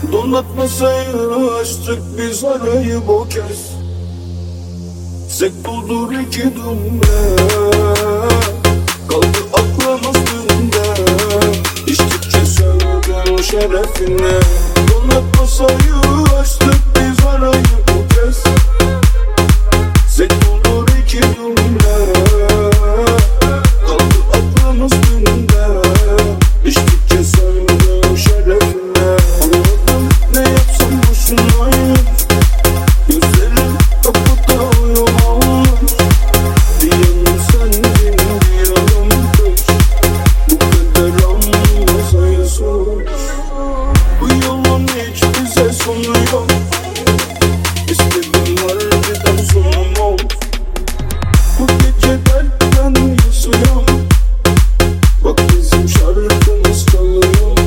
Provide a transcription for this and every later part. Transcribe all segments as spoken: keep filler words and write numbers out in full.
Donat masayı açtık biz arayı bu kez. Sek buldur iki dumle, kaldı aklımız dünde. İçtikçe sövdün şerefine. Donat masayı açtık biz arayı bu kez. Sek buldur iki dumle, kaldı aklımız dünde. İçtikçe sövdün şerefine. Anladım ne yapsam boşuna. Gözlerim kapıda uyumaz. Bir yanım sendin, bir yanım kış. Bu kadar anlasayı suç. Bu yolun hiç bize sonu yok. İstedim harbiden sonum ol. Bu gece dertten yaşıyorum. Bak bizim şarkımız çalıyor.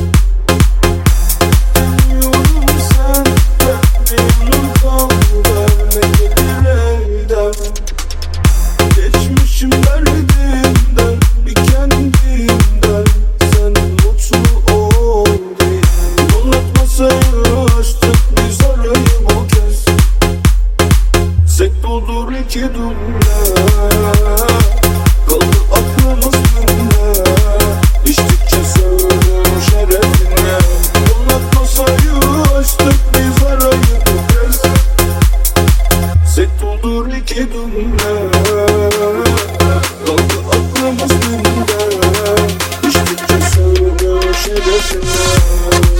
Demiyorum sen de memnun kal. Verme gelir elden. Geçmişim derdimden, bir kendimden. Sen mutlu ol diye. Donat masayı açtık biz arayı bu kez. Sek doldur iki dumle, kaldı aklımız dünde. İçtikçe sövdüm şerefine. Donat masayı açtık biz arayı bu kez. Sek doldur iki dumle, kaldı aklımız dünde. İçtikçe sövdüm şerefine.